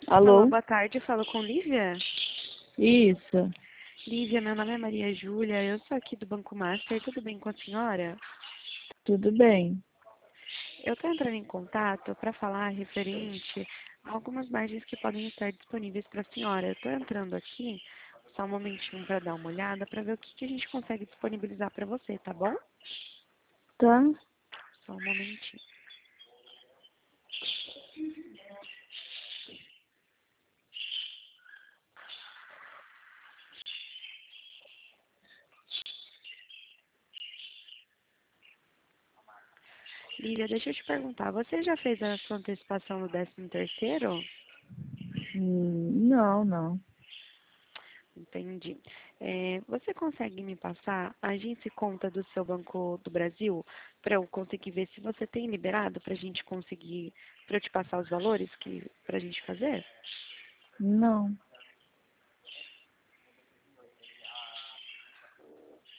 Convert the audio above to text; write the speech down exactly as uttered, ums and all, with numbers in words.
Olá, Alô? boa tarde. Falo com Lívia. Isso, Lívia, meu nome é Maria Júlia. Eu sou aqui do Banco Master. Tudo bem com a senhora? tudo bem. Eu estou entrando em contato para falar referente a algumas margens que podem estar disponíveis para a senhora. Eu estou entrando aqui, só um momentinho para dar uma olhada, para ver o que, que a gente consegue disponibilizar para você, tá bom? Tá? Só um momentinho. Lívia, deixa eu te perguntar, você já fez a sua antecipação no décimo terceiro? Hum, não, não. Entendi. É, você consegue me passar a agência e conta do seu Banco do Brasil para eu conseguir ver se você tem liberado para a gente conseguir, para eu te passar os valores que para a gente fazer? Não.